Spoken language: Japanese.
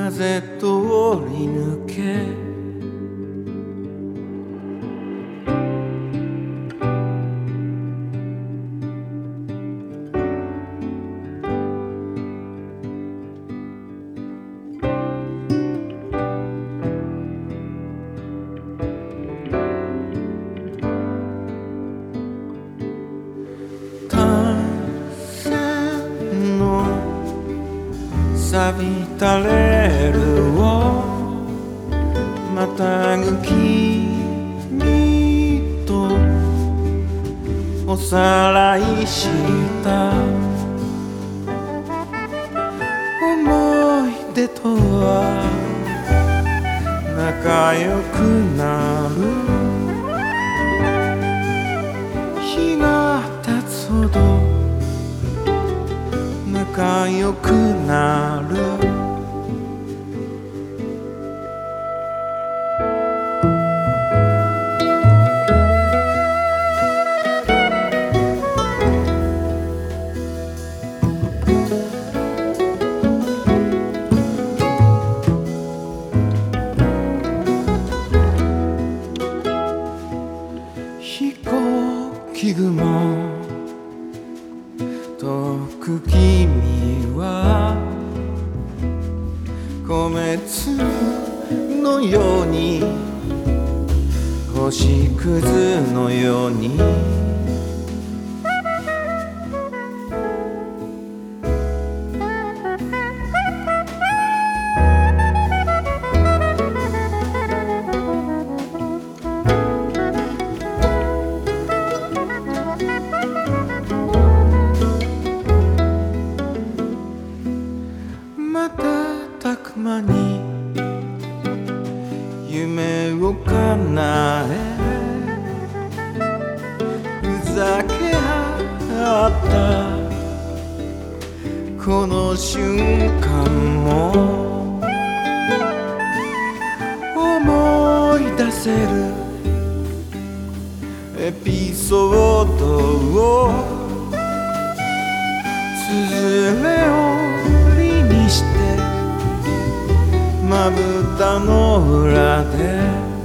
風通り抜け錆びたレールをまたぐ君とおさらいした思い出とは仲良くなる日が経つほど仲良くなる飛行機雲遠く君は米粒のように星屑のように瞬く間に夢を叶えふざけ合ったこの瞬間も思い出せるエピソードを綴れ折りにしてまぶたの裏で